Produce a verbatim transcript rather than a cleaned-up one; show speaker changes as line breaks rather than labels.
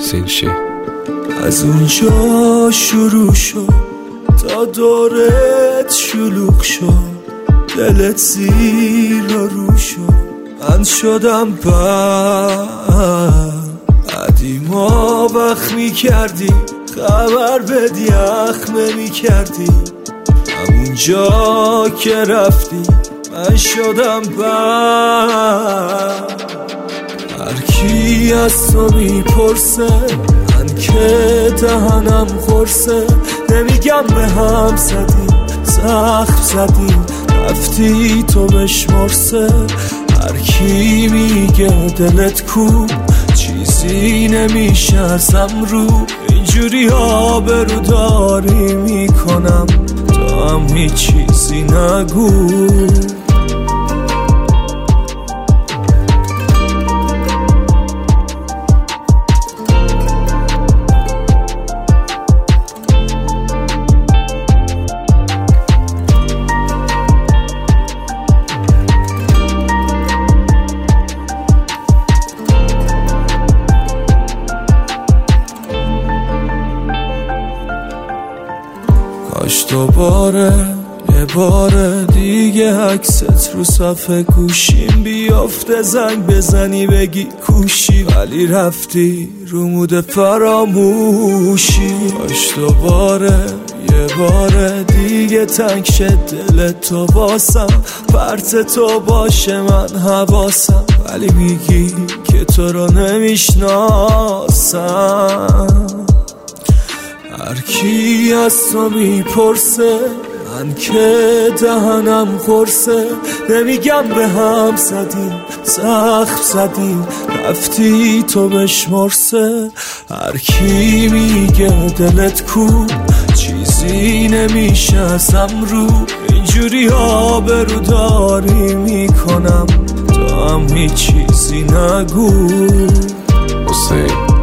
سینشی.
از اونجا شروع شد تا دورت شلوغ شد، دلت زیر و رو شد، من شدم بد. قدیما وقت می کردی خبر بدی اخ نمی کردی، همونجا که رفتی من شدم بد. هر کی از تو میپرسه من که دهنم خورسه، نمیگم به هم زدیم زخم زدیم رفتی تو بشمرسه. هر کی میگه دلت کو چیزی نمیشه ازم رو، اینجوری آبرو داری میکنم تا هم هیچ چیزی نگو. کاش دوباره یه بار دیگه عکست رو صفحه گوشیم بیافته، زنگ بزنی بگی کوشی، ولی رفتی رو مود فراموشی. کاش دوباره یه بار دیگه تنگ شد دل تو واسم، پرت تو باشه من حواسم، ولی میگی که تو رو نمیشناسم. هر کی از تو میپرسه من که دهنم خورسه، نمیگم به هم زدیم زخم زدیم رفتی تو بشمرسه. هر کی میگه دلت کو چیزی نمیشه ازم رو، اینجوری آبرو داری میکنم تا هم هیچ چیزی نگو.
حسین